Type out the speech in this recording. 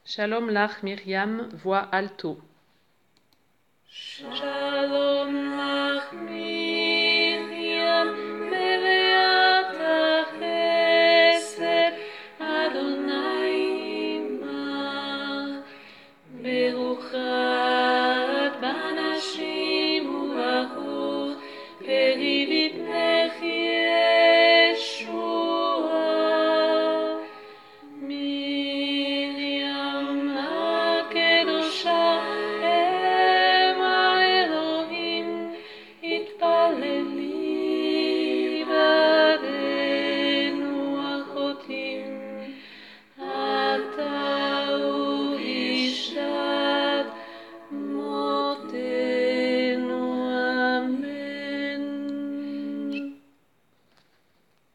Shalom lach Myriam, voix alto. Shalom lach Miriam, מלאת החסד, אדוני